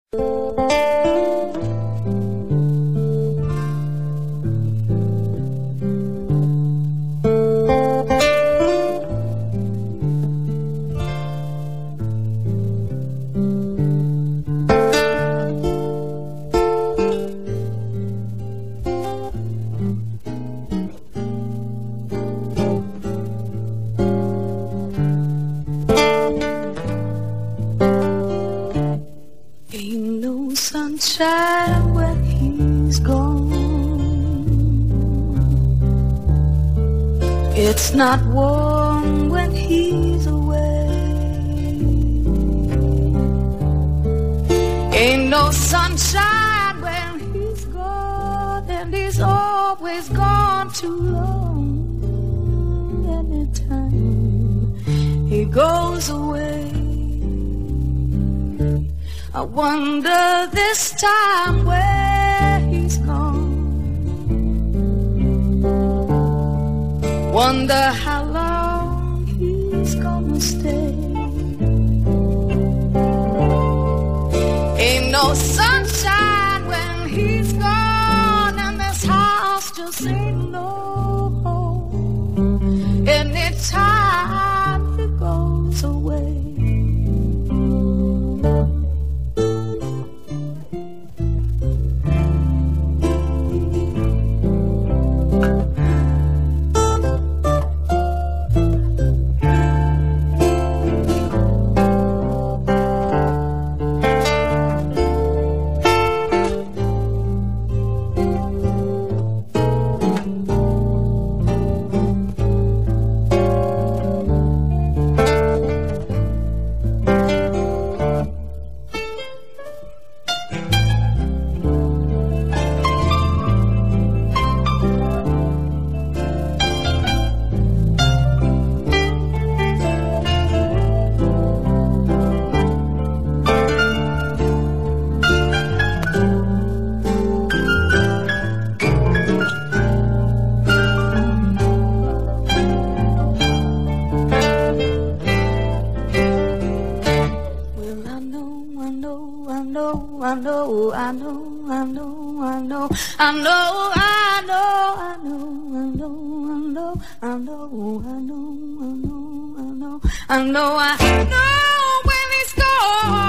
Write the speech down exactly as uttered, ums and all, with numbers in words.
Ain't no sunshine when he's gone. It's not warm when he's away. Ain't no sunshine when he's gone, and he's always gone too long. Anytime he goes away, I wonder this time where he's gone. Wonder how long he's gonna stay. Ain't no sunshine when he's gone, and this house just ain't no home. Anytime he goes away. I know, I know, I know, I know, I know, I know, I know, I know, I know, I know, I know, I know, I know, I know, I know when he's gone.